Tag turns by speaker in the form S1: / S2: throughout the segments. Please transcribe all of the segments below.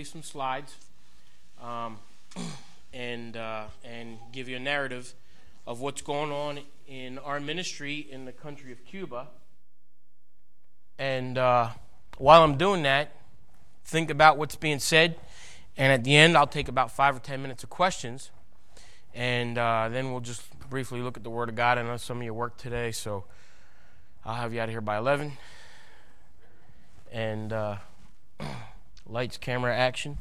S1: some slides um, and give you a narrative of what's going on in our ministry in the country of Cuba. And while I'm doing that, think about what's being said. And at the end, I'll take about 5 or 10 minutes of questions. And then we'll just briefly look at the Word of God. I know some of you work today, so I'll have you out of here by 11. And lights, camera, action.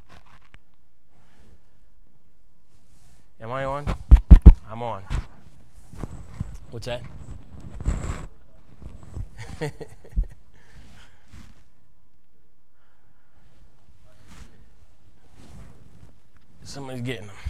S1: Am I on? I'm on. What's that? Somebody's getting them.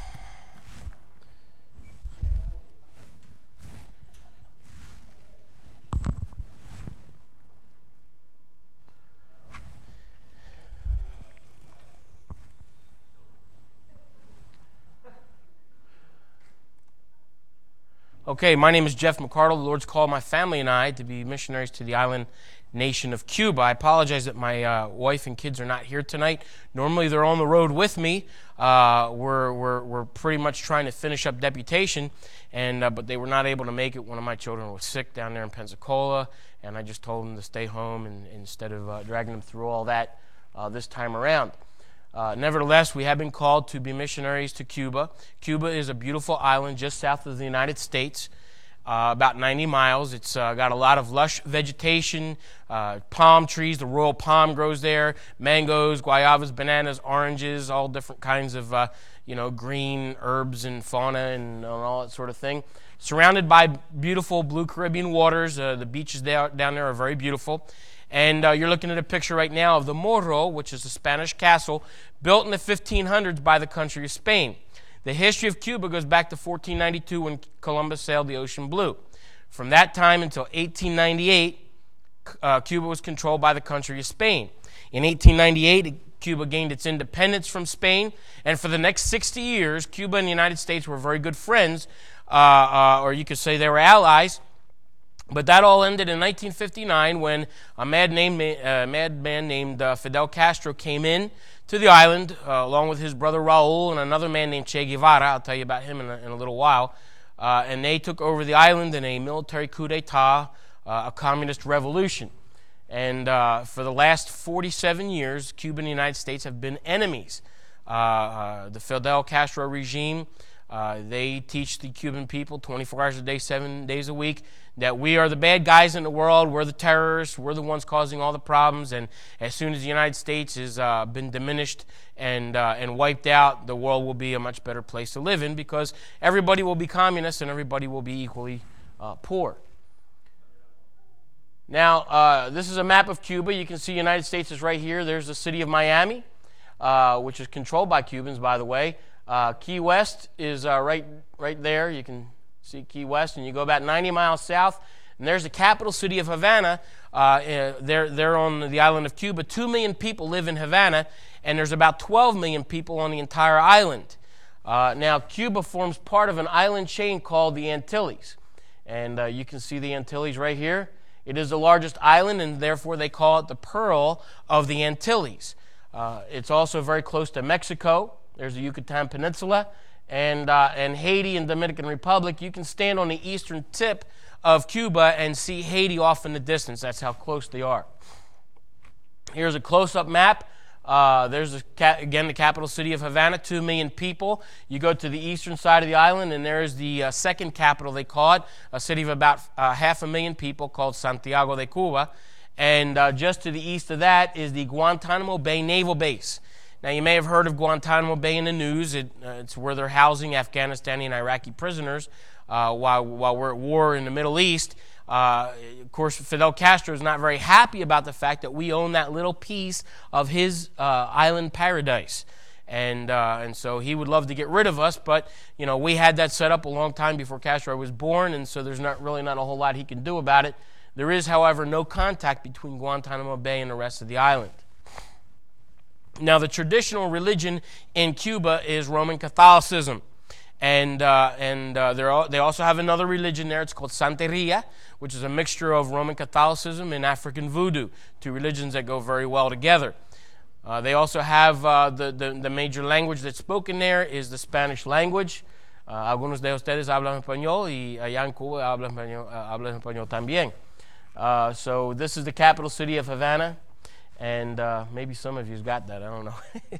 S1: Okay, my name is Jeff McCardle. The Lord's called my family and I to be missionaries to the island nation of Cuba. I apologize that my wife and kids are not here tonight. Normally they're on the road with me. We're pretty much trying to finish up deputation, but they were not able to make it. One of my children was sick down there in Pensacola, and I just told them to stay home instead of dragging them through all that this time around. Nevertheless, we have been called to be missionaries to Cuba. Cuba is a beautiful island just south of the United States, about 90 miles. It's got a lot of lush vegetation, palm trees. The royal palm grows there, mangoes, guayabas, bananas, oranges, all different kinds of green herbs and fauna and all that sort of thing. Surrounded by beautiful blue Caribbean waters. The beaches down there are very beautiful. And you're looking at a picture right now of the Morro, which is a Spanish castle built in the 1500s by the country of Spain. The history of Cuba goes back to 1492 when Columbus sailed the ocean blue. From that time until 1898, Cuba was controlled by the country of Spain. In 1898, Cuba gained its independence from Spain, and for the next 60 years, Cuba and the United States were very good friends, or you could say they were allies. But that all ended in 1959 when a madman named Fidel Castro came in to the island along with his brother Raul and another man named Che Guevara. I'll tell you about him in a little while. And they took over the island in a military coup d'etat, a communist revolution. And for the last 47 years, Cuba and the United States have been enemies. The Fidel Castro regime, they teach the Cuban people 24 hours a day, 7 days a week, that we are the bad guys in the world, we're the terrorists, we're the ones causing all the problems, and as soon as the United States has been diminished and wiped out, the world will be a much better place to live in because everybody will be communist and everybody will be equally poor. Now, this is a map of Cuba. You can see the United States is right here. There's the city of Miami, which is controlled by Cubans, by the way. Key West is right there. You can see Key West, and you go about 90 miles south, and there's the capital city of Havana. They're on the island of Cuba. 2 million people live in Havana, and there's about 12 million people on the entire island. Now, Cuba forms part of an island chain called the Antilles, and you can see the Antilles right here. It is the largest island, and therefore they call it the Pearl of the Antilles. It's also very close to Mexico. There's the Yucatan Peninsula, and Haiti and Dominican Republic. You can stand on the eastern tip of Cuba and see Haiti off in the distance. That's how close they are. Here's a close-up map. There's, again, the capital city of Havana, 2 million people. You go to the eastern side of the island, and there's the second capital, they call it, a city of about 500,000 people called Santiago de Cuba. And just to the east of that is the Guantanamo Bay Naval Base. Now, you may have heard of Guantanamo Bay in the news. It's where they're housing Afghanistani and Iraqi prisoners while we're at war in the Middle East. Of course, Fidel Castro is not very happy about the fact that we own that little piece of his island paradise. And so he would love to get rid of us, but we had that set up a long time before Castro was born, and so there's not a whole lot he can do about it. There is, however, no contact between Guantanamo Bay and the rest of the island. Now, the traditional religion in Cuba is Roman Catholicism. And they also have another religion there. It's called Santeria, which is a mixture of Roman Catholicism and African voodoo, two religions that go very well together. They also have the major language that's spoken there is the Spanish language. Algunos de ustedes hablan español y allá en Cuba hablan español también. So this is the capital city of Havana, and maybe some of you's got that, I don't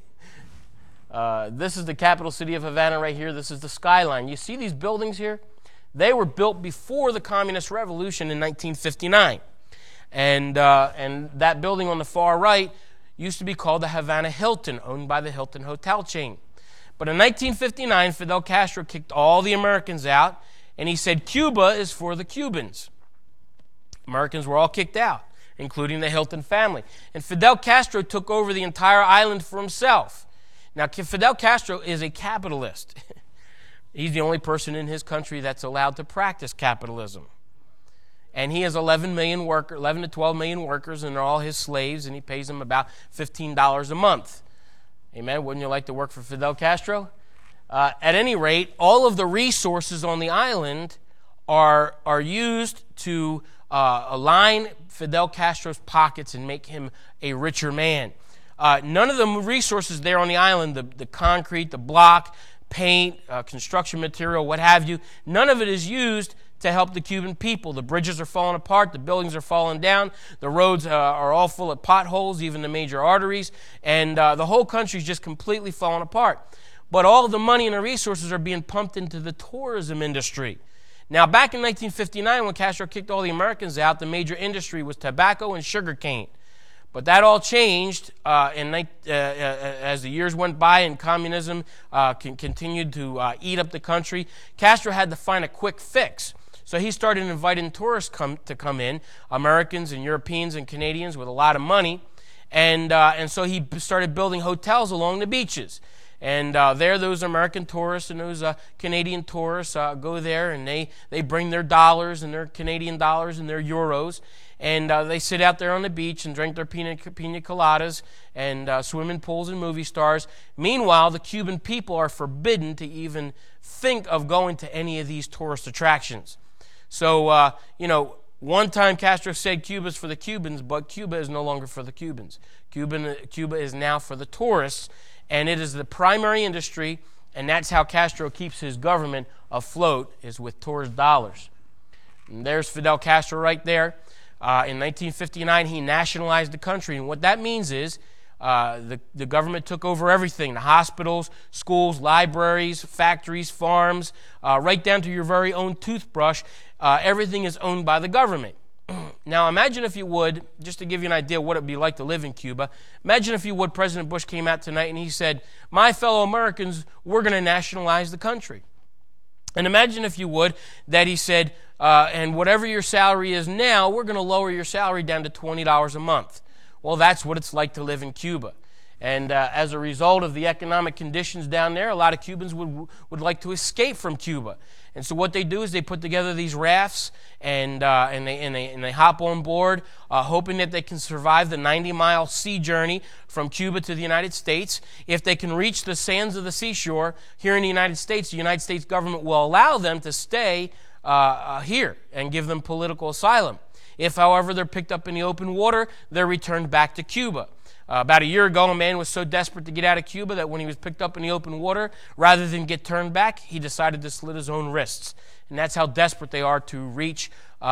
S1: know. This is the capital city of Havana right here. This is the skyline. You see these buildings here? They were built before the Communist Revolution in 1959. And that building on the far right used to be called the Havana Hilton, owned by the Hilton Hotel chain. But in 1959, Fidel Castro kicked all the Americans out, and he said Cuba is for the Cubans. Americans were all kicked out, including the Hilton family. And Fidel Castro took over the entire island for himself. Now, Fidel Castro is a capitalist. He's the only person in his country that's allowed to practice capitalism. And he has 11 to 12 million workers, and they're all his slaves, and he pays them about $15 a month. Amen? Wouldn't you like to work for Fidel Castro? At any rate, all of the resources on the island are used to align Fidel Castro's pockets and make him a richer man. None of the resources there on the island, the concrete, the block, paint, construction material, what have you, none of it is used to help the Cuban people. The bridges are falling apart, the buildings are falling down, the roads are all full of potholes, even the major arteries, and the whole country's just completely falling apart. But all of the money and the resources are being pumped into the tourism industry. Now, back in 1959, when Castro kicked all the Americans out, the major industry was tobacco and sugarcane. But that all changed as the years went by and communism continued to eat up the country. Castro had to find a quick fix. So he started inviting tourists to come in, Americans and Europeans and Canadians with a lot of money. And so he started building hotels along the beaches. And there those American tourists and those Canadian tourists go there, and they bring their dollars and their Canadian dollars and their euros. And they sit out there on the beach and drink their pina coladas and swim in pools and movie stars. Meanwhile, the Cuban people are forbidden to even think of going to any of these tourist attractions. So, one time Castro said Cuba's for the Cubans, but Cuba is no longer for the Cubans. Cuba is now for the tourists, and it is the primary industry, and that's how Castro keeps his government afloat, is with tourist dollars. And there's Fidel Castro right there. In 1959, he nationalized the country, and what that means is the government took over everything, the hospitals, schools, libraries, factories, farms, right down to your very own toothbrush. Everything is owned by the government. Now, imagine if you would, just to give you an idea what it would be like to live in Cuba, imagine if you would, President Bush came out tonight and he said, my fellow Americans, we're going to nationalize the country. And imagine if you would that he said, and whatever your salary is now, we're going to lower your salary down to $20 a month. Well, that's what it's like to live in Cuba. And as a result of the economic conditions down there, a lot of Cubans would like to escape from Cuba. And so what they do is they put together these rafts and they hop on board, hoping that they can survive the 90-mile sea journey from Cuba to the United States. If they can reach the sands of the seashore here in the United States government will allow them to stay here and give them political asylum. If, however, they're picked up in the open water, they're returned back to Cuba. About a year ago, a man was so desperate to get out of Cuba that when he was picked up in the open water, rather than get turned back, he decided to slit his own wrists. And that's how desperate they are to reach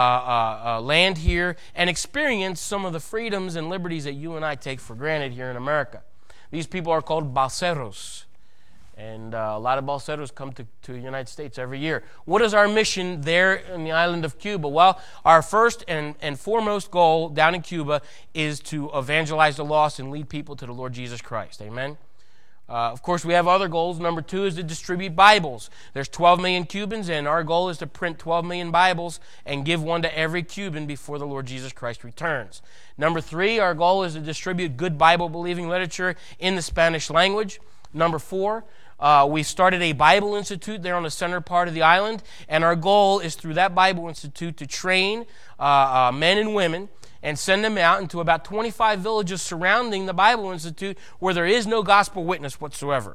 S1: land here and experience some of the freedoms and liberties that you and I take for granted here in America. These people are called balseros. And a lot of balseros come to the United States every year. What is our mission there in the island of Cuba? Well, our first and foremost goal down in Cuba is to evangelize the lost and lead people to the Lord Jesus Christ. Amen? Of course, we have other goals. Number 2 is to distribute Bibles. There's 12 million Cubans, and our goal is to print 12 million Bibles and give one to every Cuban before the Lord Jesus Christ returns. Number 3, our goal is to distribute good Bible-believing literature in the Spanish language. Number 4, we started a Bible Institute there on the center part of the island, and our goal is through that Bible Institute to train men and women and send them out into about 25 villages surrounding the Bible Institute where there is no gospel witness whatsoever.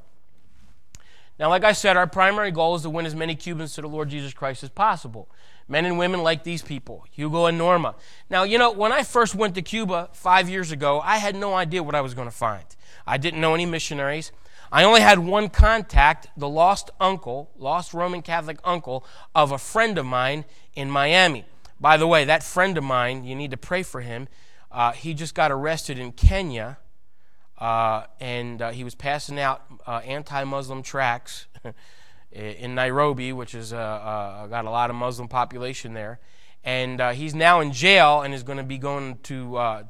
S1: Now, like I said, our primary goal is to win as many Cubans to the Lord Jesus Christ as possible. Men and women like these people, Hugo and Norma. Now, when I first went to Cuba 5 years ago, I had no idea what I was going to find. I didn't know any missionaries. I only had one contact, the lost Roman Catholic uncle of a friend of mine in Miami. By the way, that friend of mine, you need to pray for him. He just got arrested in Kenya, and he was passing out anti-Muslim tracts in Nairobi, which is got a lot of Muslim population there. And he's now in jail and is going to be going to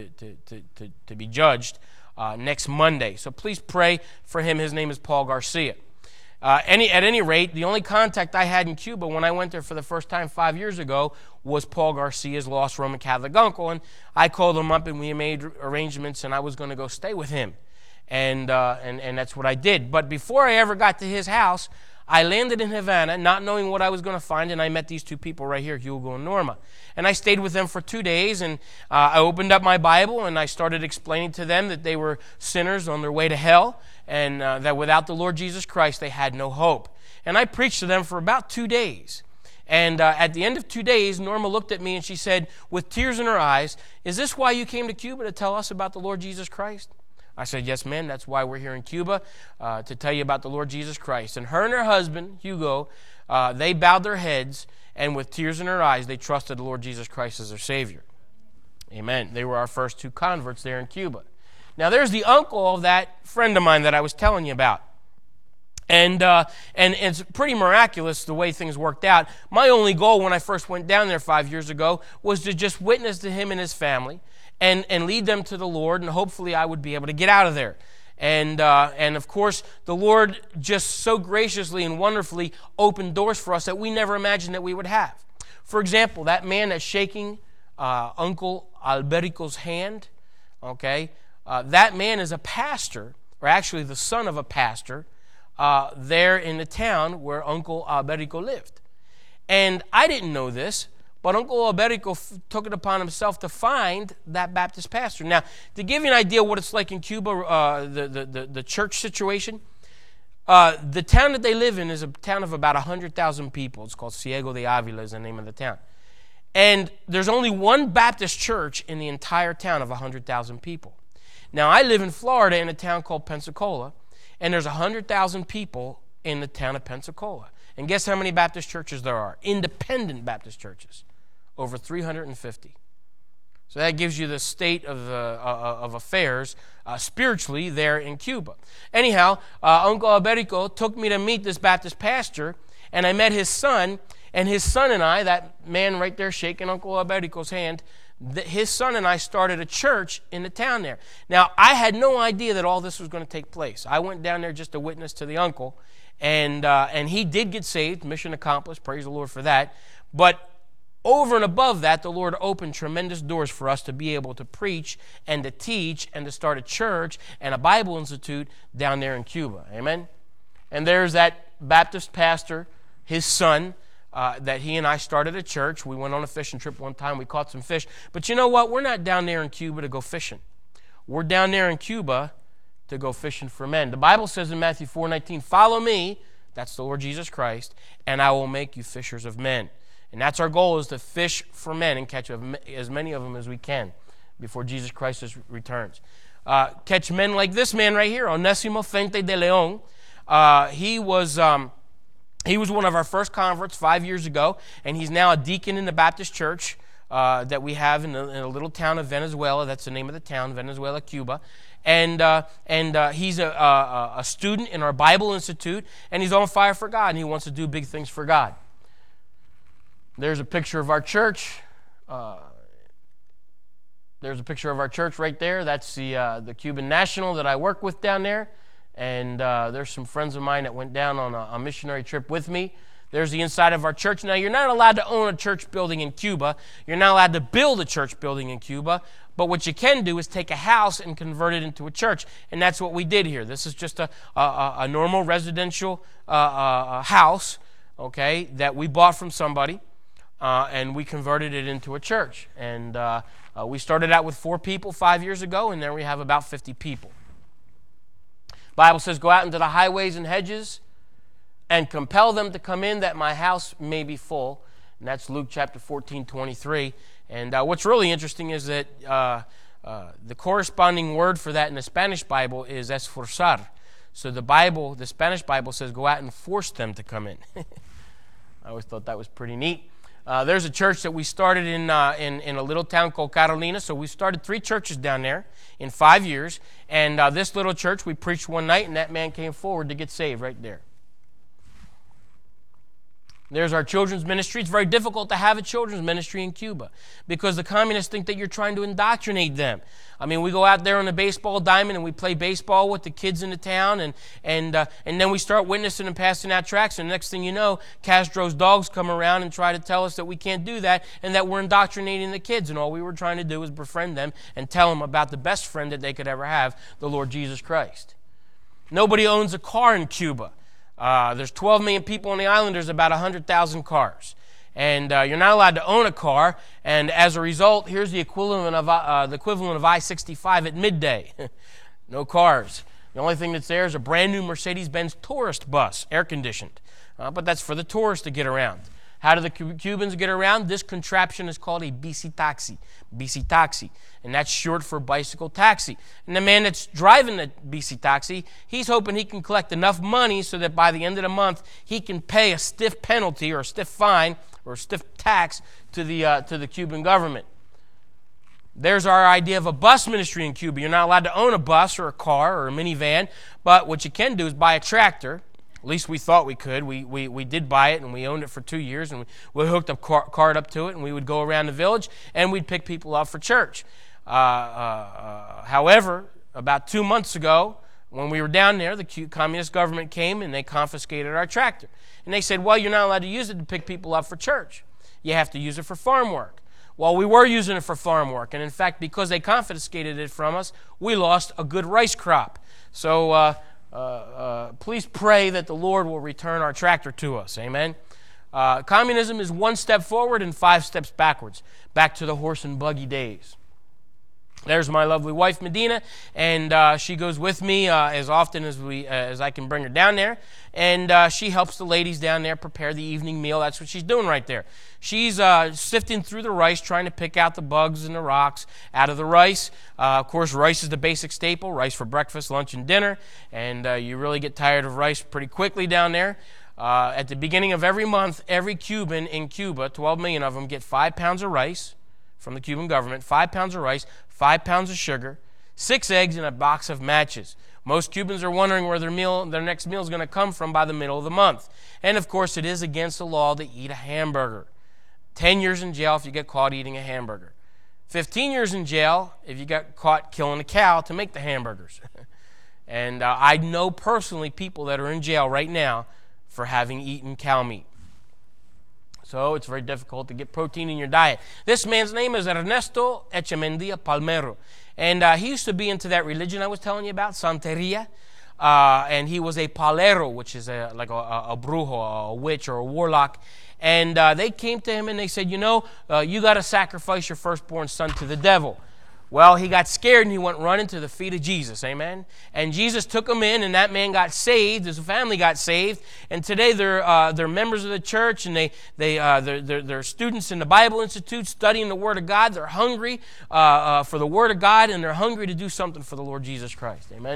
S1: be judged next Monday. So please pray for him. His name is Paul Garcia. At any rate, the only contact I had in Cuba when I went there for the first time 5 years ago was Paul Garcia's lost Roman Catholic uncle. And I called him up and we made arrangements and I was going to go stay with him. And that's what I did. But before I ever got to his house, I landed in Havana not knowing what I was going to find, and I met these two people right here, Hugo and Norma. And I stayed with them for 2 days, and I opened up my Bible, and I started explaining to them that they were sinners on their way to hell, and that without the Lord Jesus Christ, they had no hope. And I preached to them for about 2 days. And at the end of 2 days, Norma looked at me, and she said, with tears in her eyes, "Is this why you came to Cuba, to tell us about the Lord Jesus Christ?" I said, "Yes, ma'am, that's why we're here in Cuba, to tell you about the Lord Jesus Christ." And her and her husband, Hugo, they bowed their heads, and with tears in their eyes, they trusted the Lord Jesus Christ as their Savior. Amen. They were our first two converts there in Cuba. Now, there's the uncle of that friend of mine that I was telling you about. And it's pretty miraculous the way things worked out. My only goal when I first went down there 5 years ago was to just witness to him and his family, and lead them to the Lord, and hopefully I would be able to get out of there. And of course, the Lord just so graciously and wonderfully opened doors for us that we never imagined that we would have. For example, that man that's shaking Uncle Alberico's hand, okay, that man is a pastor, or actually the son of a pastor, there in the town where Uncle Alberico lived. And I didn't know this, but Uncle Alberico took it upon himself to find that Baptist pastor. Now, to give you an idea what it's like in Cuba, the church situation, the town that they live in is a town of about 100,000 people. It's called Ciego de Avila is the name of the town. And there's only one Baptist church in the entire town of 100,000 people. Now, I live in Florida in a town called Pensacola, and there's 100,000 people in the town of Pensacola. And guess how many Baptist churches there are? Independent Baptist churches. Over 350. So that gives you the state of affairs spiritually there in Cuba. Anyhow, Uncle Alberico took me to meet this Baptist pastor, and I met his son, and his son and I, that man right there shaking Uncle Alberico's hand, his son and I started a church in the town there. Now, I had no idea that all this was going to take place. I went down there just to witness to the uncle, and he did get saved, mission accomplished, praise the Lord for that. But over and above that, the Lord opened tremendous doors for us to be able to preach and to teach and to start a church and a Bible institute down there in Cuba. Amen? And there's that Baptist pastor, his son, that he and I started a church. We went on a fishing trip one time. We caught some fish. But you know what? We're not down there in Cuba to go fishing. We're down there in Cuba to go fishing for men. The Bible says in Matthew 4:19, "Follow me," that's the Lord Jesus Christ, "and I will make you fishers of men." And that's our goal, is to fish for men and catch as many of them as we can before Jesus Christ returns. Catch men like this man right here, Onésimo Fuente de León. He was one of our first converts 5 years ago, and he's now a deacon in the Baptist church that we have in a little town of Venezuela. That's the name of the town, Venezuela, Cuba. And he's a student in our Bible Institute, and he's on fire for God, and he wants to do big things for God. There's a picture of our church. There's a picture of our church right there. That's the Cuban National that I work with down there. And there's some friends of mine that went down on a missionary trip with me. There's the inside of our church. Now, you're not allowed to own a church building in Cuba. You're not allowed to build a church building in Cuba. But what you can do is take a house and convert it into a church. And that's what we did here. This is just a normal residential house, okay, that we bought from somebody. And we converted it into a church. And we started out with 4 people 5 years ago, and there we have about 50 people. The Bible says, "Go out into the highways and hedges and compel them to come in, that my house may be full." And that's Luke chapter 14:23. And what's really interesting is that The corresponding word for that in the Spanish Bible is esforzar. So the Spanish Bible says go out and force them to come in. I always thought that was pretty neat. There's a church that we started in a little town called Carolina. So we started 3 churches down there in 5 years. And this little church, we preached one night, and that man came forward to get saved right there. There's our children's ministry. It's very difficult to have a children's ministry in Cuba because the communists think that you're trying to indoctrinate them. I mean, we go out there on the baseball diamond and we play baseball with the kids in the town, and then we start witnessing and passing out tracts, and the next thing you know, Castro's dogs come around and try to tell us that we can't do that and that we're indoctrinating the kids, and all we were trying to do was befriend them and tell them about the best friend that they could ever have, the Lord Jesus Christ. Nobody owns a car in Cuba. There's 12 million people on the island. There's about 100,000 cars. And you're not allowed to own a car. And as a result, here's the equivalent of I-65 at midday. No cars. The only thing that's there is a brand new Mercedes-Benz tourist bus, air-conditioned. But that's for the tourists to get around. How do the Cubans get around? This contraption is called a bici taxi, and that's short for bicycle taxi. And the man that's driving the bici taxi, he's hoping he can collect enough money so that by the end of the month, he can pay a stiff penalty or a stiff fine or a stiff tax to the Cuban government. There's our idea of a bus ministry in Cuba. You're not allowed to own a bus or a car or a minivan, but what you can do is buy a tractor. At least we thought we could. We did buy it, and we owned it for 2 years, and we hooked a cart up to it, and we would go around the village, and we'd pick people up for church. However, about 2 months ago, when we were down there, the communist government came, and they confiscated our tractor. And they said, well, you're not allowed to use it to pick people up for church. You have to use it for farm work. Well, we were using it for farm work, and in fact, because they confiscated it from us, we lost a good rice crop. So please pray that the Lord will return our tractor to us. Amen. Communism is 1 step forward and 5 steps backwards, back to the horse and buggy days. There's my lovely wife, Medina, and she goes with me as often as I can bring her down there, and she helps the ladies down there prepare the evening meal. That's what she's doing right there. She's sifting through the rice, trying to pick out the bugs and the rocks out of the rice. Of course, rice is the basic staple, rice for breakfast, lunch, and dinner, and you really get tired of rice pretty quickly down there. At the beginning of every month, every Cuban in Cuba, 12 million of them, get 5 pounds of rice from the Cuban government, 5 pounds of rice, 5 pounds of sugar, 6 eggs, and a box of matches. Most Cubans are wondering where their next meal is going to come from by the middle of the month. And, of course, it is against the law to eat a hamburger. 10 years in jail if you get caught eating a hamburger. 15 years in jail if you got caught killing a cow to make the hamburgers. And I know personally people that are in jail right now for having eaten cow meat. So it's very difficult to get protein in your diet. This man's name is Ernesto Echamendia Palmero. And he used to be into that religion I was telling you about, Santeria. And he was a palero, which is like a brujo, a witch or a warlock. And they came to him and they said, you got to sacrifice your firstborn son to the devil. Well, he got scared and he went running to the feet of Jesus, amen? And Jesus took him in, and that man got saved. His family got saved, and today they're members of the church, and they're students in the Bible Institute studying the Word of God. They're hungry for the Word of God, and they're hungry to do something for the Lord Jesus Christ, amen?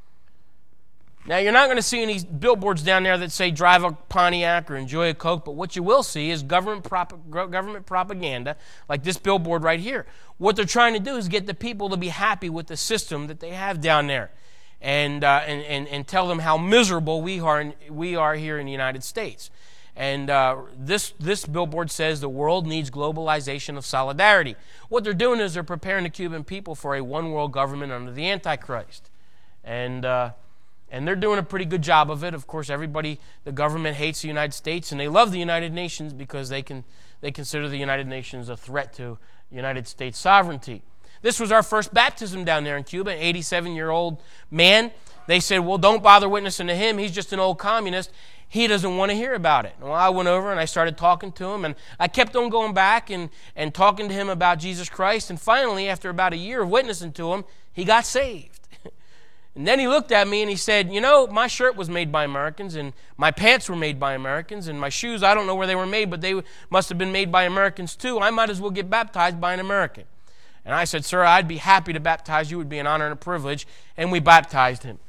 S1: Now, you're not going to see any billboards down there that say drive a Pontiac or enjoy a Coke, but what you will see is government propaganda, like this billboard right here. What they're trying to do is get the people to be happy with the system that they have down there and tell them how miserable we are here in the United States. And this billboard says the world needs globalization of solidarity. What they're doing is they're preparing the Cuban people for a one-world government under the Antichrist. And they're doing a pretty good job of it. Of course, the government hates the United States, and they love the United Nations because they consider the United Nations a threat to United States sovereignty. This was our first baptism down there in Cuba, an 87-year-old man. They said, well, don't bother witnessing to him. He's just an old communist. He doesn't want to hear about it. Well, I went over and I started talking to him, and I kept on going back and talking to him about Jesus Christ. And finally, after about a year of witnessing to him, he got saved. And then he looked at me and he said, my shirt was made by Americans, and my pants were made by Americans, and my shoes, I don't know where they were made, but they must have been made by Americans too. I might as well get baptized by an American. And I said, sir, I'd be happy to baptize you. It would be an honor and a privilege. And we baptized him.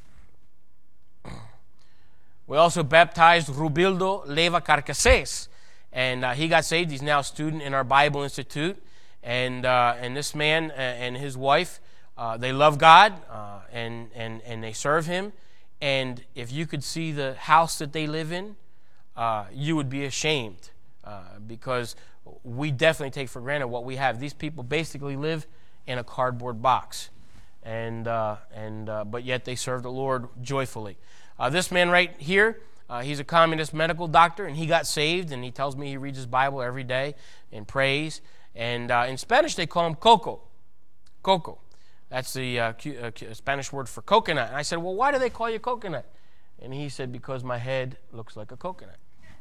S1: We also baptized Rubildo Leva Carcases. And he got saved. He's now a student in our Bible Institute. And this man and his wife, they love God and they serve him. And if you could see the house that they live in, you would be ashamed because we definitely take for granted what we have. These people basically live in a cardboard box, but yet they serve the Lord joyfully. This man right here, he's a communist medical doctor, and he got saved, and he tells me he reads his Bible every day and prays. And in Spanish, they call him Coco. Coco. That's the Spanish word for coconut. And I said, well, why do they call you coconut? And he said, because my head looks like a coconut.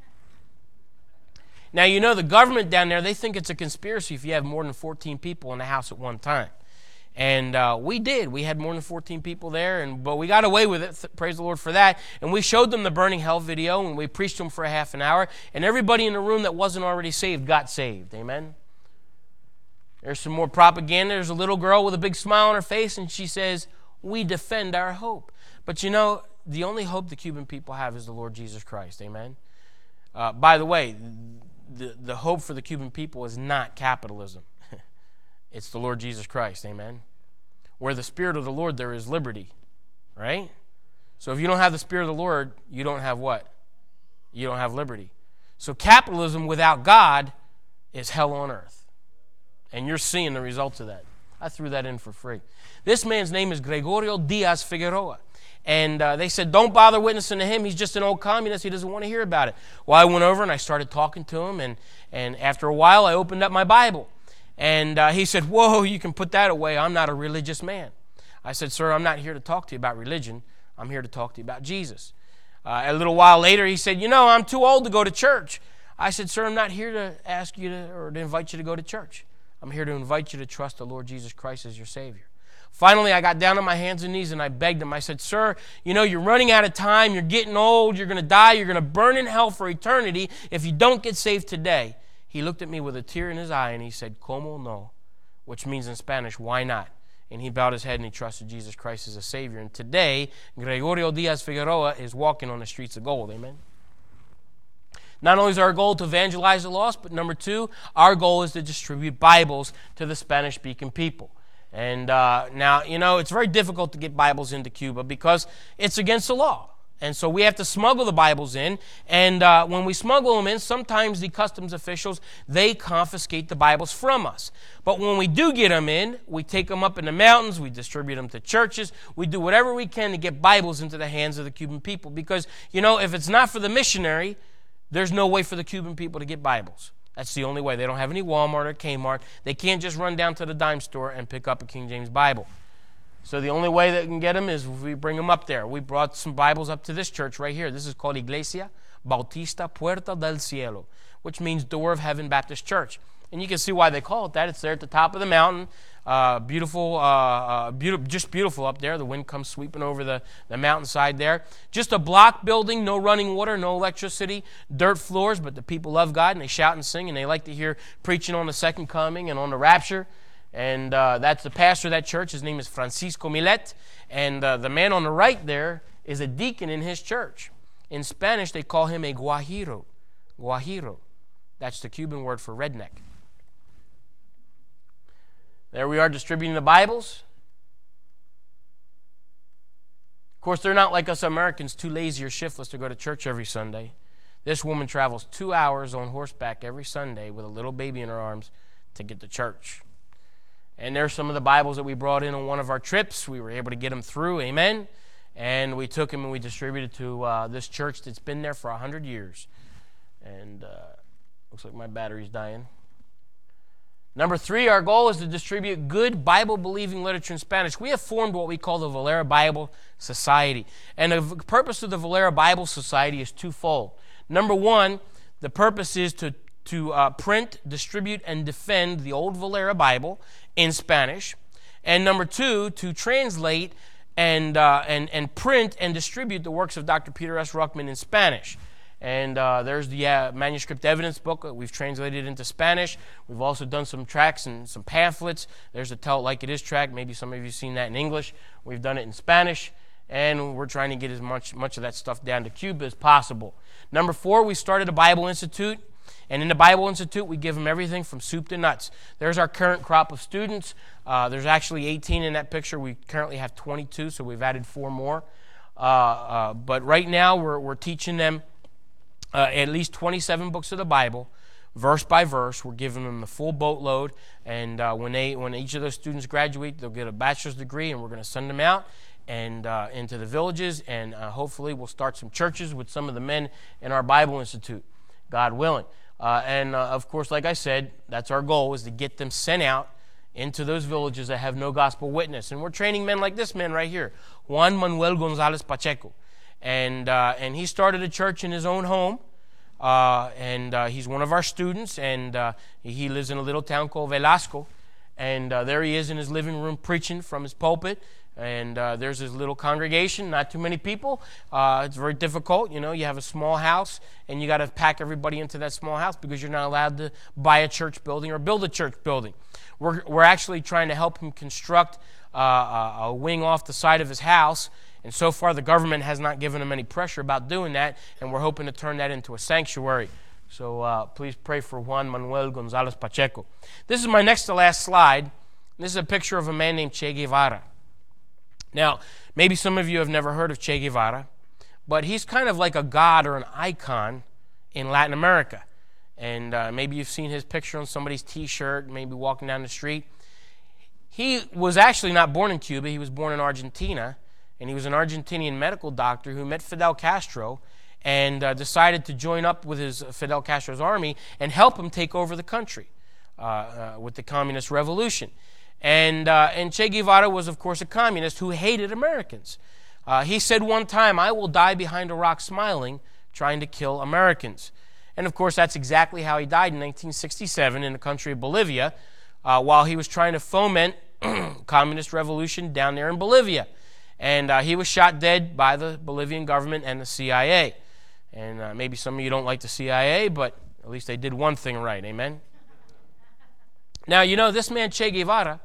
S1: Now, you know, the government down there, they think it's a conspiracy if you have more than 14 people in the house at one time. And we did. We had more than 14 people there, but we got away with it. Praise the Lord for that. And we showed them the burning hell video, and we preached to them for a half an hour. And everybody in the room that wasn't already saved got saved. Amen? There's some more propaganda. There's a little girl with a big smile on her face, and she says, we defend our hope. But you know, the only hope the Cuban people have is the Lord Jesus Christ. Amen? By the way, the hope for the Cuban people is not capitalism. It's the Lord Jesus Christ. Amen? Where the Spirit of the Lord, there is liberty. Right? So if you don't have the Spirit of the Lord, you don't have what? You don't have liberty. So capitalism without God is hell on earth. And you're seeing the results of that. I threw that in for free. This man's name is Gregorio Diaz Figueroa. And they said, don't bother witnessing to him. He's just an old communist. He doesn't want to hear about it. Well, I went over and I started talking to him. And after a while, I opened up my Bible. And he said, whoa, you can put that away. I'm not a religious man. I said, sir, I'm not here to talk to you about religion. I'm here to talk to you about Jesus. A little while later, he said, you know, I'm too old to go to church. I said, sir, I'm not here to ask you to invite you to go to church. I'm here to invite you to trust the Lord Jesus Christ as your Savior. Finally, I got down on my hands and knees and I begged him. I said, sir, you know, you're running out of time. You're getting old. You're going to die. You're going to burn in hell for eternity if you don't get saved today. He looked at me with a tear in his eye and he said, ¿Cómo no? Which means in Spanish, why not? And he bowed his head and he trusted Jesus Christ as a Savior. And today, Gregorio Diaz Figueroa is walking on the streets of gold. Amen? Not only is our goal to evangelize the lost, but number two, our goal is to distribute Bibles to the Spanish-speaking people. And now, you know, it's very difficult to get Bibles into Cuba because it's against the law. And so we have to smuggle the Bibles in. And when we smuggle them in, sometimes the customs officials, they confiscate the Bibles from us. But when we do get them in, we take them up in the mountains, we distribute them to churches, we do whatever we can to get Bibles into the hands of the Cuban people. Because, you know, if it's not for the missionary, there's no way for the Cuban people to get Bibles. That's the only way. They don't have any Walmart or Kmart. They can't just run down to the dime store and pick up a King James Bible. So the only way that we can get them is if we bring them up there. We brought some Bibles up to this church right here. This is called Iglesia Bautista Puerta del Cielo, which means Door of Heaven Baptist Church. And you can see why they call it that. It's there at the top of the mountain. Beautiful up there. The wind comes sweeping over the mountainside there. Just a block building, no running water, no electricity, dirt floors, but the people love God and they shout and sing and they like to hear preaching on the second coming and on the rapture. And that's the pastor of that church. His name is Francisco Millet. And the man on the right there is a deacon in his church. In Spanish, they call him a guajiro. Guajiro. That's the Cuban word for redneck. There we are distributing the Bibles. Of course, they're not like us Americans, too lazy or shiftless to go to church every Sunday. This woman travels 2 hours on horseback every Sunday with a little baby in her arms to get to church. And there's some of the Bibles that we brought in on one of our trips. We were able to get them through, amen? And we took them and we distributed to this church that's been there for 100 years. And looks like my battery's dying. Number three, our goal is to distribute good Bible-believing literature in Spanish. We have formed what we call the Valera Bible Society. And the purpose of the Valera Bible Society is twofold. Number one, the purpose is to print, distribute, and defend the old Valera Bible in Spanish. And number two, to translate and print and distribute the works of Dr. Peter S. Ruckman in Spanish. And there's the manuscript evidence book that we've translated into Spanish. We've also done some tracts and some pamphlets. There's a Tell It Like It Is tract. Maybe some of you have seen that in English. We've done it in Spanish. And we're trying to get as much of that stuff down to Cuba as possible. Number 4, we started a Bible Institute. And in the Bible Institute, we give them everything from soup to nuts. There's our current crop of students. There's actually 18 in that picture. We currently have 22, so we've added 4 more. But right now, we're teaching them at least 27 books of the Bible, verse by verse. We're giving them the full boatload. And when each of those students graduate, they'll get a bachelor's degree, and we're going to send them out and into the villages. And hopefully, we'll start some churches with some of the men in our Bible Institute, God willing. Of course, like I said, that's our goal, is to get them sent out into those villages that have no gospel witness. And we're training men like this man right here, Juan Manuel Gonzalez Pacheco. And he started a church in his own home. He's one of our students, and he lives in a little town called Velasco. And there he is in his living room preaching from his pulpit. And there's his little congregation, not too many people. It's very difficult. You know, you have a small house, and you got to pack everybody into that small house because you're not allowed to buy a church building or build a church building. We're actually trying to help him construct a wing off the side of his house. And so far, the government has not given him any pressure about doing that, and we're hoping to turn that into a sanctuary. So please pray for Juan Manuel Gonzalez Pacheco. This is my next to last slide. This is a picture of a man named Che Guevara. Now, maybe some of you have never heard of Che Guevara, but he's kind of like a god or an icon in Latin America. And maybe you've seen his picture on somebody's T-shirt, maybe walking down the street. He was actually not born in Cuba. He was born in Argentina, and he was an Argentinian medical doctor who met Fidel Castro and decided to join up with Fidel Castro's army and help him take over the country with the communist revolution. And Che Guevara was, of course, a communist who hated Americans. He said one time, "I will die behind a rock smiling, trying to kill Americans." And, of course, that's exactly how he died in 1967 in the country of Bolivia while he was trying to foment communist revolution down there in Bolivia. And he was shot dead by the Bolivian government and the CIA. And maybe some of you don't like the CIA, but at least they did one thing right. Amen? Now, you know, this man Che Guevara,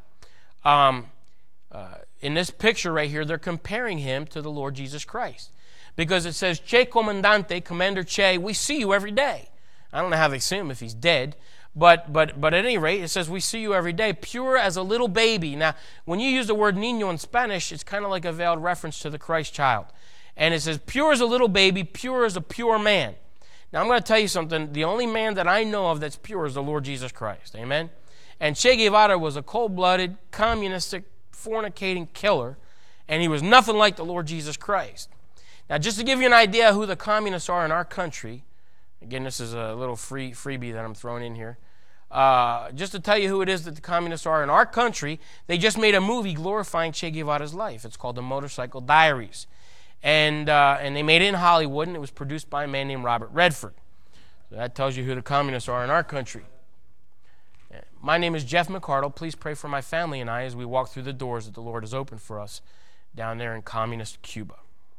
S1: in this picture right here, they're comparing him to the Lord Jesus Christ. Because it says, Che Comandante, Commander Che, we see you every day. I don't know how they see him if he's dead. But at any rate, it says, we see you every day, pure as a little baby. Now, when you use the word niño in Spanish, it's kind of like a veiled reference to the Christ child. And it says, pure as a little baby, pure as a pure man. Now, I'm going to tell you something. The only man that I know of that's pure is the Lord Jesus Christ. Amen? And Che Guevara was a cold-blooded, communistic, fornicating killer, and he was nothing like the Lord Jesus Christ. Now, just to give you an idea who the communists are in our country, again, this is a little freebie that I'm throwing in here. Just to tell you who it is that the communists are in our country, they just made a movie glorifying Che Guevara's life. It's called The Motorcycle Diaries. And they made it in Hollywood, and it was produced by a man named Robert Redford. So that tells you who the communists are in our country. My name is Jeff McCardle. Please pray for my family and I as we walk through the doors that the Lord has opened for us down there in communist Cuba.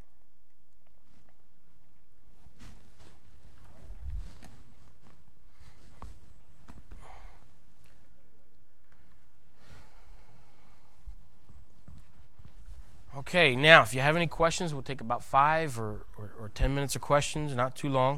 S1: Okay, now, if you have any questions, we'll take about 5 or 10 minutes of questions, not too long.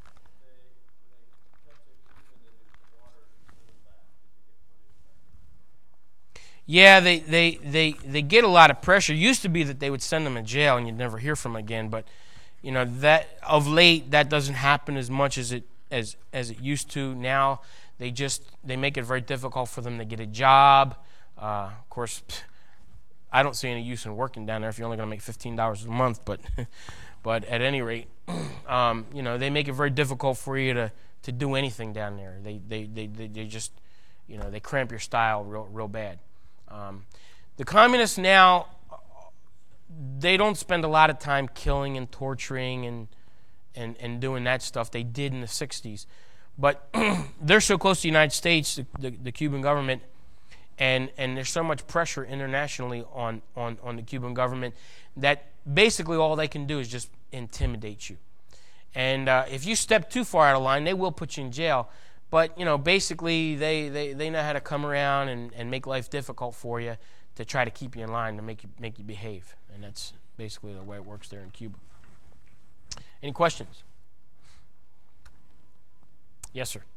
S1: Yeah, they get a lot of pressure. It used to be that they would send them to jail and you'd never hear from them again, but you know that of late that doesn't happen as much as it used to. Now they make it very difficult for them to get a job. Of course, I don't see any use in working down there if you're only going to make $15 a month. But at any rate, you know, they make it very difficult for you to do anything down there. They just, you know, they cramp your style real bad. The communists now, they don't spend a lot of time killing and torturing and doing that stuff. They did in the 60s. But they're so close to the United States, the Cuban government, and there's so much pressure internationally on the Cuban government that basically all they can do is just intimidate you. And if you step too far out of line, they will put you in jail. But, basically they know how to come around and make life difficult for you to try to keep you in line, to make you behave. And that's basically the way it works there in Cuba. Any questions? Yes, sir.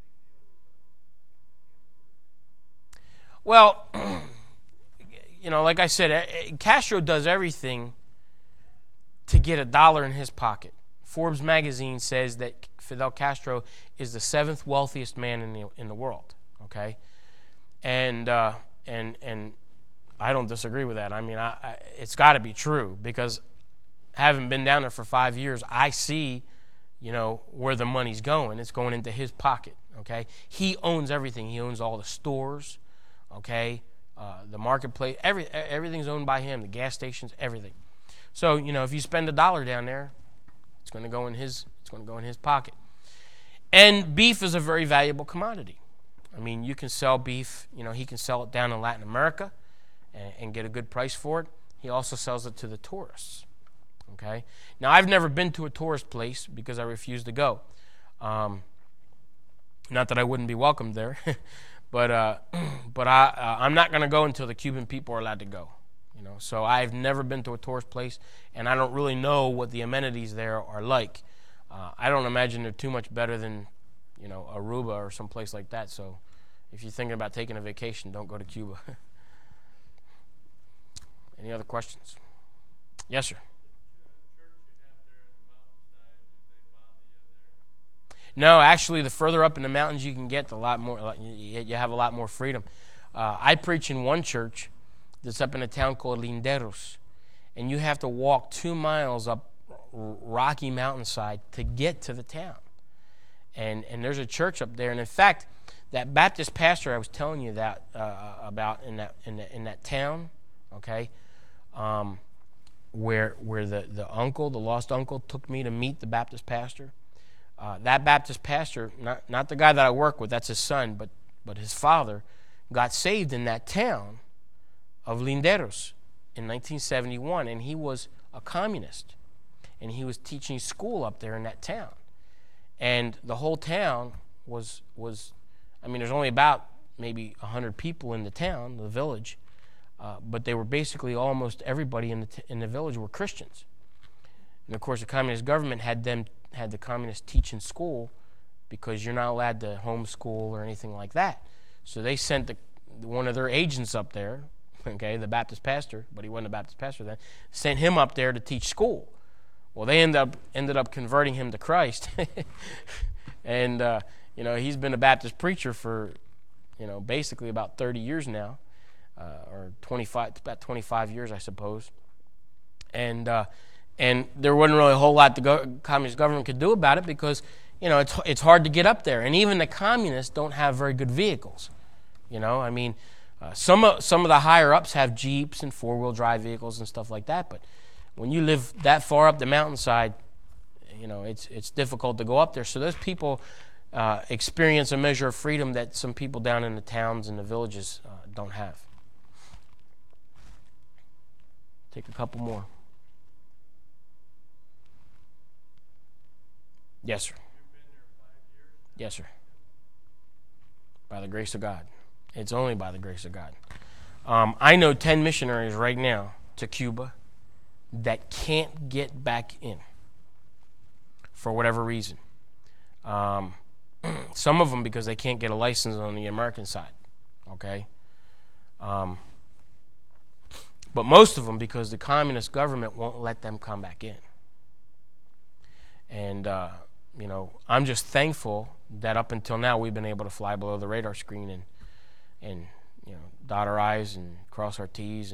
S1: Well, like I said, Castro does everything to get $1 in his pocket. Forbes magazine says that Fidel Castro is the 7th wealthiest man in the world. Okay, and I don't disagree with that. I mean, it's got to be true, because having been down there for 5 years, I see, where the money's going. It's going into his pocket. Okay, he owns everything. He owns all the stores. Okay, the marketplace, everything's owned by him. The gas stations, everything. So if you spend $1 down there, it's going to go in his pocket. And beef is a very valuable commodity. I mean, you can sell beef. He can sell it down in Latin America and get a good price for it. He also sells it to the tourists. Okay. Now, I've never been to a tourist place because I refuse to go. Not that I wouldn't be welcomed there, but I'm not going to go until the Cuban people are allowed to go. So I've never been to a tourist place, and I don't really know what the amenities there are like. I don't imagine they're too much better than, Aruba or some place like that. So if you're thinking about taking a vacation, don't go to Cuba. Any other questions? Yes, sir. No, actually, the further up in the mountains you can get, the lot more you have a lot more freedom. I preach in one church that's up in a town called Linderos, and you have to walk 2 miles up rocky mountainside to get to the town. And there's a church up there, and in fact, that Baptist pastor I was telling you that about in that town, okay, where the lost uncle took me to meet the Baptist pastor. That Baptist pastor, not the guy that I work with, that's his son, but his father, got saved in that town of Linderos in 1971, and he was a communist, and he was teaching school up there in that town. And the whole town was there's only about maybe 100 people in the town, the village, but they were basically almost everybody in the village were Christians. And of course, the communist government had the communists teach in school because you're not allowed to homeschool or anything like that. So they sent one of their agents up there, okay, the Baptist pastor, but he wasn't a Baptist pastor then, sent him up there to teach school. Well, they ended up converting him to Christ. And, he's been a Baptist preacher for, basically about 30 years now, or about 25 years, I suppose. And there wasn't really a whole lot the communist government could do about it because, it's hard to get up there. And even the communists don't have very good vehicles. Some of the higher-ups have Jeeps and four-wheel drive vehicles and stuff like that. But when you live that far up the mountainside, it's difficult to go up there. So those people experience a measure of freedom that some people down in the towns and the villages don't have. Take a couple more. Yes, sir.
S2: You've been there 5 years?
S1: Yes, sir. By the grace of God. It's only by the grace of God. I know 10 missionaries right now to Cuba that can't get back in for whatever reason. Some of them because they can't get a license on the American side, okay? But most of them because the communist government won't let them come back in. And, I'm just thankful that up until now we've been able to fly below the radar screen and dot our I's and cross our T's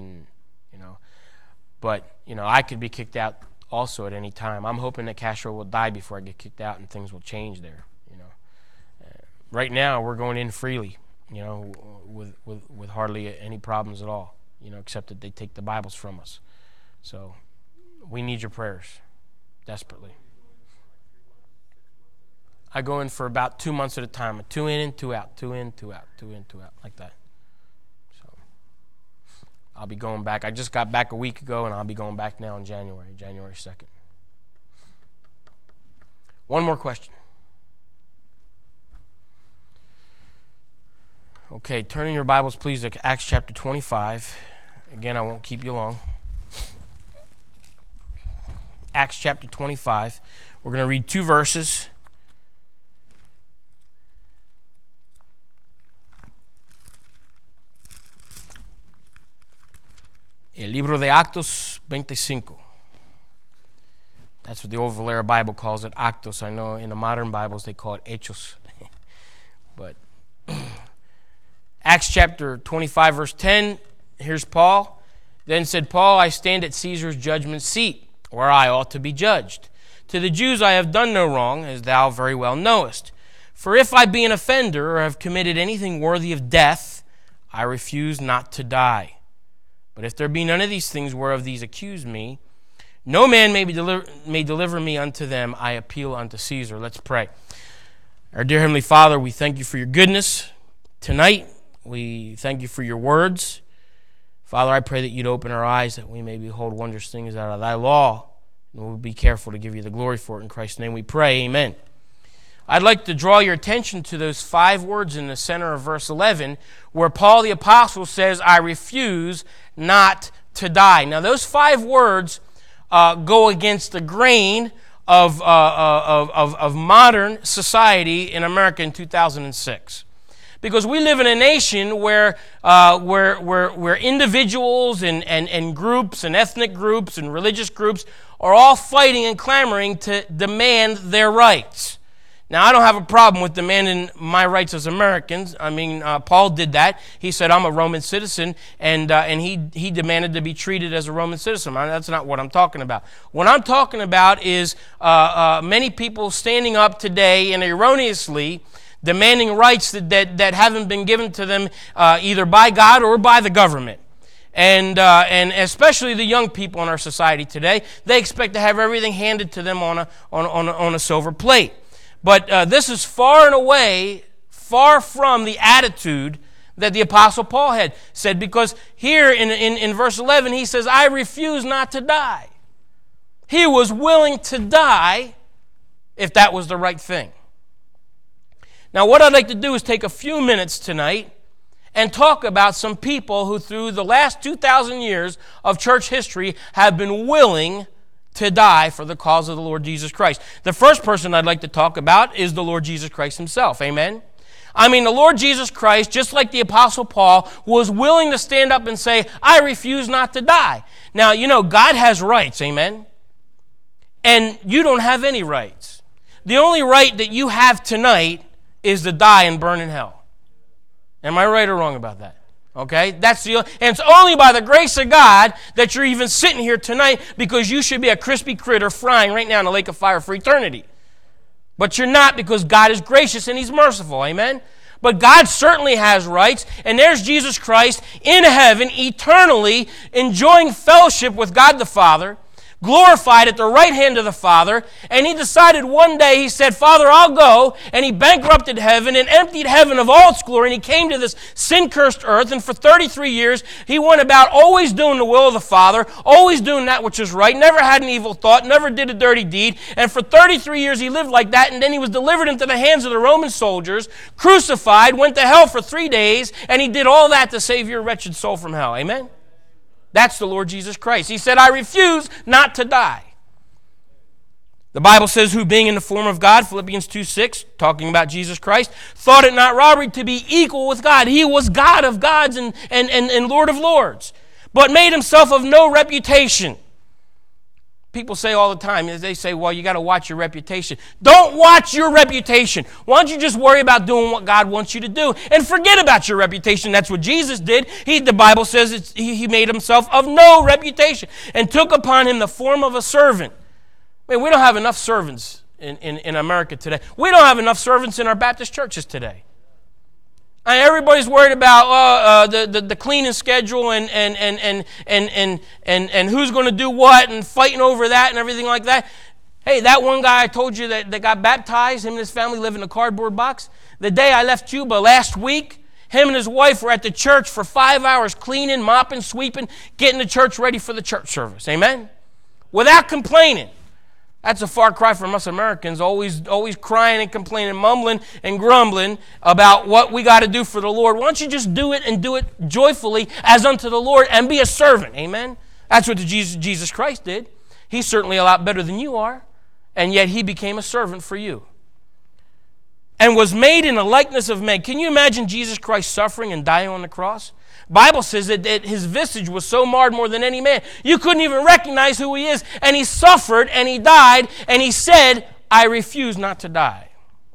S1: but I could be kicked out also at any time. I'm hoping that Castro will die before I get kicked out and things will change there. Right now we're going in freely, with hardly any problems at all, except that they take the Bibles from us. So we need your prayers desperately. I go in for about 2 months at a time, 2 in and 2 out, 2 in, 2 out, 2 in, 2 out, like that. So I'll be going back. I just got back a week ago, and I'll be going back now in January 2nd. One more question. Okay, turn in your Bibles, please, to Acts chapter 25. Again, I won't keep you long. Acts chapter 25. We're going to read 2 verses. El libro de Actos 25. That's what the Old Valera Bible calls it, Actos. I know in the modern Bibles they call it Hechos. But Acts chapter 25, verse 10, here's Paul. Then said Paul, I stand at Caesar's judgment seat, where I ought to be judged. To the Jews I have done no wrong, as thou very well knowest. For if I be an offender or have committed anything worthy of death, I refuse not to die. But if there be none of these things whereof these accuse me, no man may deliver me unto them. I appeal unto Caesar. Let's pray. Our dear Heavenly Father, we thank you for your goodness tonight. We thank you for your words. Father, I pray that you'd open our eyes that we may behold wondrous things out of thy law. And we'll be careful to give you the glory for it. In Christ's name we pray. Amen. I'd like to draw your attention to those 5 words in the center of verse 11 where Paul the Apostle says, I refuse not to die. Now those 5 words go against the grain of modern society in America in 2006. Because we live in a nation where individuals and groups and ethnic groups and religious groups are all fighting and clamoring to demand their rights. Now, I don't have a problem with demanding my rights as Americans. I mean, Paul did that. He said, I'm a Roman citizen, and he demanded to be treated as a Roman citizen. That's not what I'm talking about. What I'm talking about is many people standing up today and erroneously demanding rights that haven't been given to them either by God or by the government. And especially the young people in our society today, they expect to have everything handed to them on a silver plate. But this is far and away, far from the attitude that the Apostle Paul had said, because here in verse 11 he says, I refuse not to die. He was willing to die if that was the right thing. Now what I'd like to do is take a few minutes tonight and talk about some people who through the last 2,000 years of church history have been willing to die for the cause of the Lord Jesus Christ. The first person I'd like to talk about is the Lord Jesus Christ himself. Amen? I mean, the Lord Jesus Christ, just like the Apostle Paul, was willing to stand up and say, I refuse not to die. Now, you know, God has rights. Amen? And you don't have any rights. The only right that you have tonight is to die and burn in hell. Am I right or wrong about that? Okay, and it's only by the grace of God that you're even sitting here tonight, because you should be a crispy critter frying right now in the lake of fire for eternity. But you're not, because God is gracious and he's merciful. Amen? But God certainly has rights, and there's Jesus Christ in heaven eternally enjoying fellowship with God the Father, glorified at the right hand of the Father, and he decided one day, he said, Father, I'll go, and he bankrupted heaven and emptied heaven of all its glory, and he came to this sin-cursed earth, and for 33 years, he went about always doing the will of the Father, always doing that which is right, never had an evil thought, never did a dirty deed, and for 33 years he lived like that, and then he was delivered into the hands of the Roman soldiers, crucified, went to hell for 3 days, and he did all that to save your wretched soul from hell. Amen? That's the Lord Jesus Christ. He said, I refuse not to die. The Bible says, who being in the form of God, Philippians 2:6, talking about Jesus Christ, thought it not robbery to be equal with God. He was God of gods and Lord of lords, but made himself of no reputation. People say all the time, they say, well, you got to watch your reputation. Don't watch your reputation. Why don't you just worry about doing what God wants you to do and forget about your reputation? That's what Jesus did. The Bible says he made himself of no reputation and took upon him the form of a servant. I mean, we don't have enough servants in America today. We don't have enough servants in our Baptist churches today. And everybody's worried about the cleaning schedule and who's going to do what and fighting over that and everything like that. Hey, that one guy I told you that got baptized, him and his family live in a cardboard box. The day I left Cuba last week, him and his wife were at the church for 5 hours cleaning, mopping, sweeping, getting the church ready for the church service. Amen? Without complaining. That's a far cry from us Americans, always crying and complaining, mumbling and grumbling about what we got to do for the Lord. Why don't you just do it and do it joyfully as unto the Lord and be a servant? Amen? That's what Jesus Christ did. He's certainly a lot better than you are, and yet he became a servant for you. And was made in the likeness of men. Can you imagine Jesus Christ suffering and dying on the cross? Bible says that his visage was so marred more than any man. You couldn't even recognize who he is. And he suffered and he died and he said, I refuse not to die.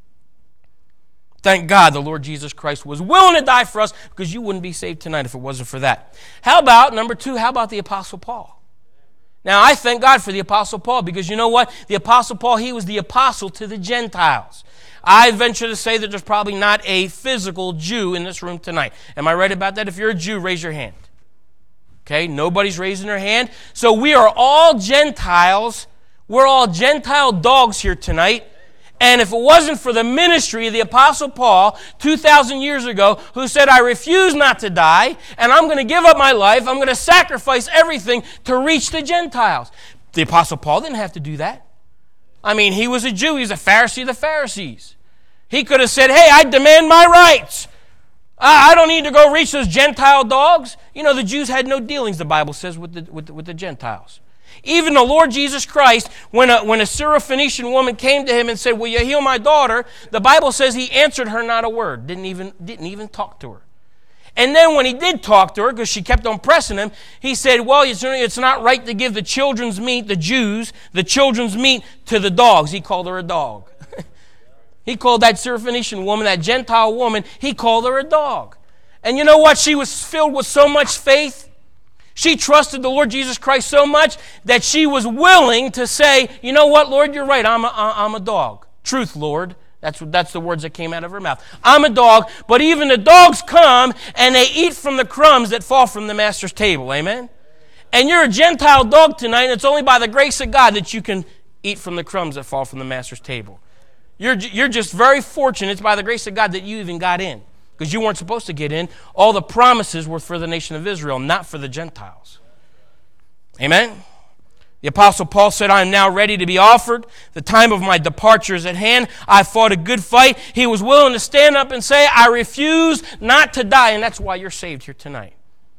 S1: Thank God the Lord Jesus Christ was willing to die for us, because you wouldn't be saved tonight if it wasn't for that. How about, number two, how about the Apostle Paul? Now, I thank God for the Apostle Paul, because you know what? The Apostle Paul, he was the apostle to the Gentiles. I venture to say that there's probably not a physical Jew in this room tonight. Am I right about that? If you're a Jew, raise your hand. Okay, nobody's raising their hand. So we are all Gentiles. We're all Gentile dogs here tonight. And if it wasn't for the ministry of the Apostle Paul 2,000 years ago, who said, I refuse not to die, and I'm going to give up my life, I'm going to sacrifice everything to reach the Gentiles. The Apostle Paul didn't have to do that. I mean, he was a Jew. He was a Pharisee of the Pharisees. He could have said, hey, I demand my rights. I don't need to go reach those Gentile dogs. You know, the Jews had no dealings, the Bible says, with the Gentiles. Even the Lord Jesus Christ, when a Syrophoenician woman came to him and said, will you heal my daughter? The Bible says he answered her not a word, didn't even talk to her. And then when he did talk to her, because she kept on pressing him, he said, well, it's not right to give the children's meat, the Jews, the children's meat to the dogs. He called her a dog. He called that Syrophoenician woman, that Gentile woman, he called her a dog. And you know what? She was filled with so much faith. She trusted the Lord Jesus Christ so much that she was willing to say, you know what, Lord, you're right, I'm a dog. Truth, Lord. That's the words that came out of her mouth. I'm a dog, but even the dogs come and they eat from the crumbs that fall from the master's table. Amen? And you're a Gentile dog tonight, and it's only by the grace of God that you can eat from the crumbs that fall from the master's table. You're just very fortunate. It's by the grace of God that you even got in, because you weren't supposed to get in. All the promises were for the nation of Israel, not for the Gentiles. Amen? The Apostle Paul said, I am now ready to be offered. The time of my departure is at hand. I fought a good fight. He was willing to stand up and say, I refuse not to die. And that's why you're saved here tonight.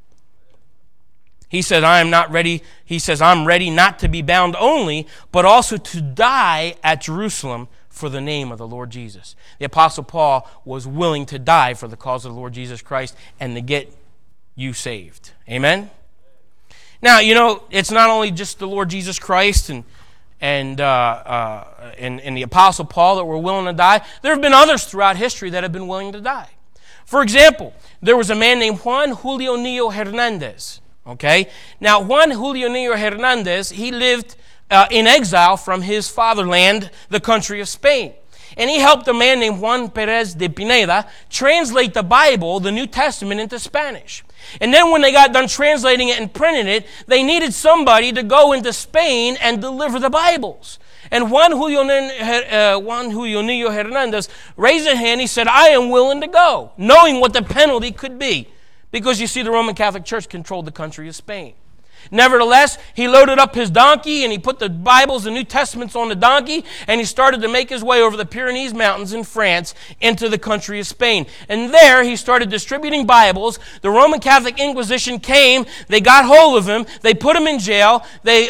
S1: He said, I am not ready. He says, I'm ready not to be bound only, but also to die at Jerusalem for the name of the Lord Jesus. The Apostle Paul was willing to die for the cause of the Lord Jesus Christ and to get you saved. Amen? Now, you know, it's not only just the Lord Jesus Christ and the Apostle Paul that were willing to die. There have been others throughout history that have been willing to die. For example, there was a man named Juan Julio Nillo Hernandez. Okay? Now, Juan Julio Nillo Hernandez, he lived in exile from his fatherland, the country of Spain. And he helped a man named Juan Perez de Pineda translate the Bible, the New Testament, into Spanish. And then when they got done translating it and printing it, they needed somebody to go into Spain and deliver the Bibles. And Juan Julio Nillo Hernandez raised his hand. He said, I am willing to go, knowing what the penalty could be. Because you see, the Roman Catholic Church controlled the country of Spain. Nevertheless, he loaded up his donkey and he put the Bibles, the New Testaments on the donkey, and he started to make his way over the Pyrenees Mountains in France into the country of Spain. And there he started distributing Bibles. The Roman Catholic Inquisition came, they got hold of him, they put him in jail, they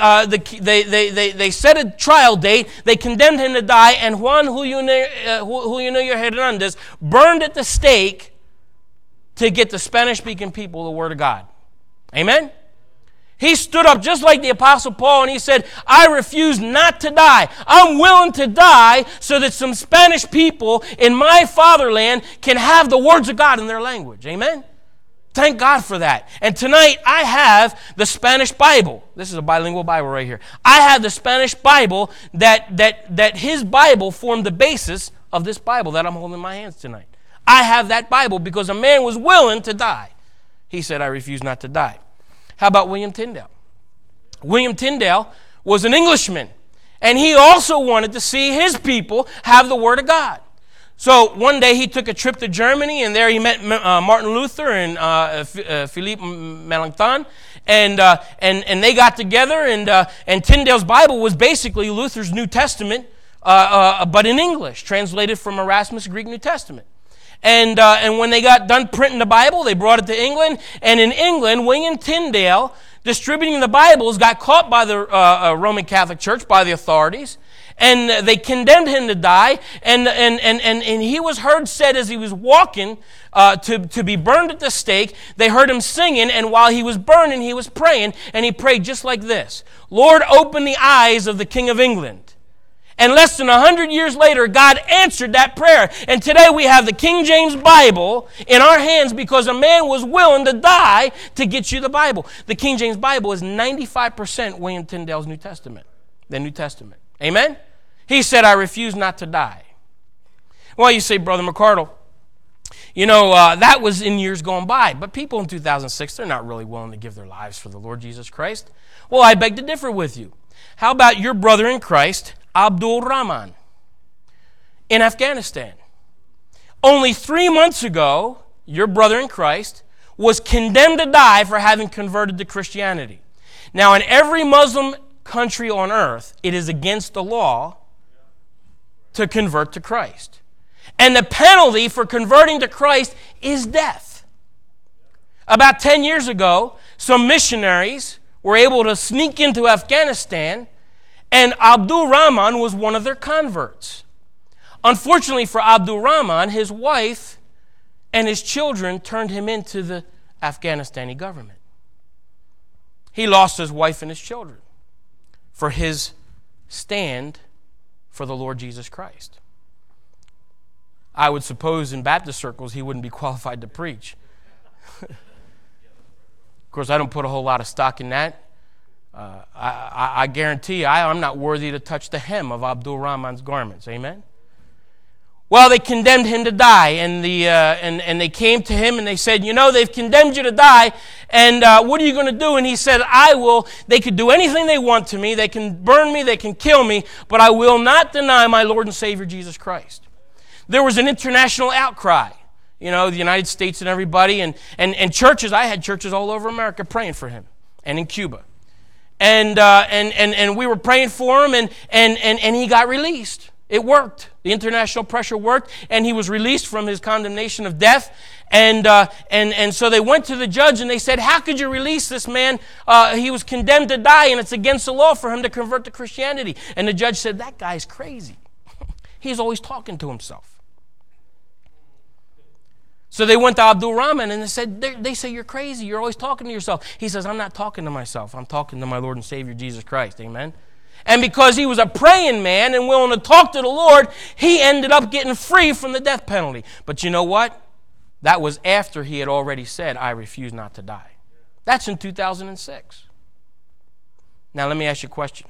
S1: set a trial date, they condemned him to die, and Juan Julio Nillo Hernandez burned at the stake to get the Spanish-speaking people the Word of God. Amen? He stood up just like the Apostle Paul and he said, I refuse not to die. I'm willing to die so that some Spanish people in my fatherland can have the words of God in their language. Amen? Thank God for that. And tonight I have the Spanish Bible. This is a bilingual Bible right here. I have the Spanish Bible that his Bible formed the basis of this Bible that I'm holding in my hands tonight. I have that Bible because a man was willing to die. He said, I refuse not to die. How about William Tyndale? William Tyndale was an Englishman, and he also wanted to see his people have the Word of God. So one day he took a trip to Germany, and there he met Martin Luther and Philippe Melanchthon, and they got together, and Tyndale's Bible was basically Luther's New Testament, but in English, translated from Erasmus' Greek New Testament. And when they got done printing the Bible, they brought it to England, and in England, William Tyndale, distributing the Bibles, got caught by the Roman Catholic Church, by the authorities, and they condemned him to die, and he was heard said as he was walking to be burned at the stake. They heard him singing, and while he was burning, he was praying, and he prayed just like this: Lord, open the eyes of the King of England. And less than 100 years later, God answered that prayer. And today we have the King James Bible in our hands because a man was willing to die to get you the Bible. The King James Bible is 95% William Tyndale's New Testament, the New Testament. Amen? He said, I refuse not to die. Well, you say, Brother McCardle, that was in years gone by. But people in 2006, they're not really willing to give their lives for the Lord Jesus Christ. Well, I beg to differ with you. How about your brother in Christ, Abdul Rahman, in Afghanistan? Only 3 months ago, your brother in Christ was condemned to die for having converted to Christianity. Now, in every Muslim country on earth, it is against the law to convert to Christ. And the penalty for converting to Christ is death. About 10 years ago, some missionaries were able to sneak into Afghanistan, and Abdul Rahman was one of their converts. Unfortunately for Abdul Rahman, his wife and his children turned him into the Afghanistani government. He lost his wife and his children for his stand for the Lord Jesus Christ. I would suppose in Baptist circles he wouldn't be qualified to preach. Of course, I don't put a whole lot of stock in that. I guarantee you, I'm not worthy to touch the hem of Abdul Rahman's garments. Amen? Well, they condemned him to die, and they came to him and they said, they've condemned you to die, and what are you going to do? And he said, they could do anything they want to me, they can burn me, they can kill me, but I will not deny my Lord and Savior Jesus Christ. There was an international outcry, the United States and everybody, and churches. I had churches all over America praying for him, and in Cuba. And we were praying for him, and he got released. It worked. The international pressure worked, and he was released from his condemnation of death. And so they went to the judge, and they said, how could you release this man? He was condemned to die, and it's against the law for him to convert to Christianity. And the judge said, that guy's crazy. He's always talking to himself. So they went to Abdul Rahman and they say, you're crazy. You're always talking to yourself. He says, I'm not talking to myself. I'm talking to my Lord and Savior, Jesus Christ. Amen? And because he was a praying man and willing to talk to the Lord, he ended up getting free from the death penalty. But you know what? That was after he had already said, I refuse not to die. That's in 2006. Now let me ask you a question.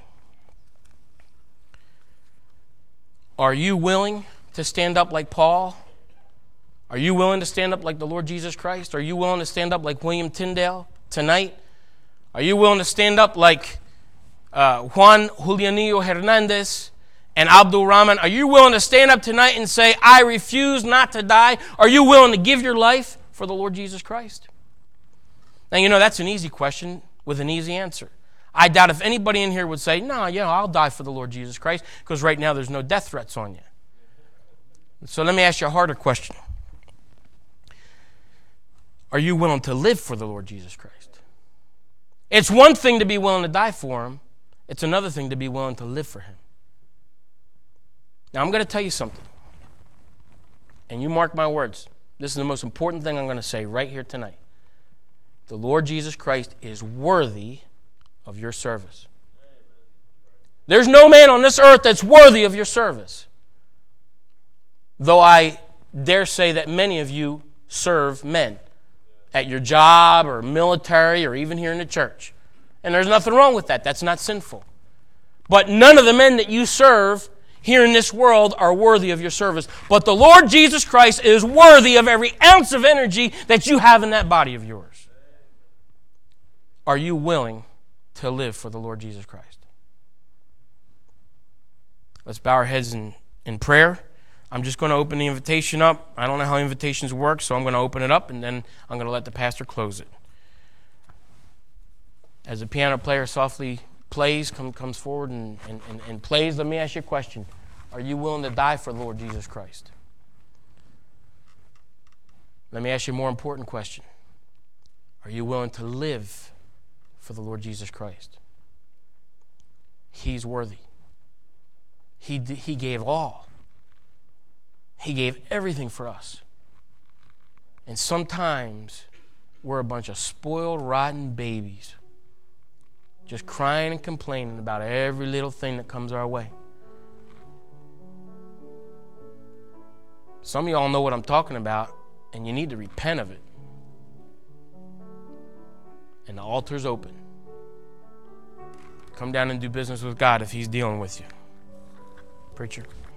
S1: Are you willing to stand up like Paul? Are you willing to stand up like the Lord Jesus Christ? Are you willing to stand up like William Tyndale tonight? Are you willing to stand up like Juan Julianillo Hernandez and Abdul Rahman? Are you willing to stand up tonight and say, I refuse not to die? Are you willing to give your life for the Lord Jesus Christ? Now, that's an easy question with an easy answer. I doubt if anybody in here would say, no, I'll die for the Lord Jesus Christ, because right now there's no death threats on you. So let me ask you a harder question. Are you willing to live for the Lord Jesus Christ? It's one thing to be willing to die for him. It's another thing to be willing to live for him. Now, I'm going to tell you something. And you mark my words. This is the most important thing I'm going to say right here tonight. The Lord Jesus Christ is worthy of your service. There's no man on this earth that's worthy of your service. Though I dare say that many of you serve men at your job or military or even here in the church. And there's nothing wrong with that. That's not sinful. But none of the men that you serve here in this world are worthy of your service. But the Lord Jesus Christ is worthy of every ounce of energy that you have in that body of yours. Are you willing to live for the Lord Jesus Christ? Let's bow our heads in prayer. I'm just going to open the invitation up. I don't know how invitations work, so I'm going to open it up, and then I'm going to let the pastor close it. As the piano player softly plays, comes forward and plays, let me ask you a question. Are you willing to die for the Lord Jesus Christ? Let me ask you a more important question. Are you willing to live for the Lord Jesus Christ? He's worthy. He gave all. He gave everything for us. And sometimes we're a bunch of spoiled, rotten babies, just crying and complaining about every little thing that comes our way. Some of y'all know what I'm talking about, and you need to repent of it. And the altar's open. Come down and do business with God if He's dealing with you. Preacher.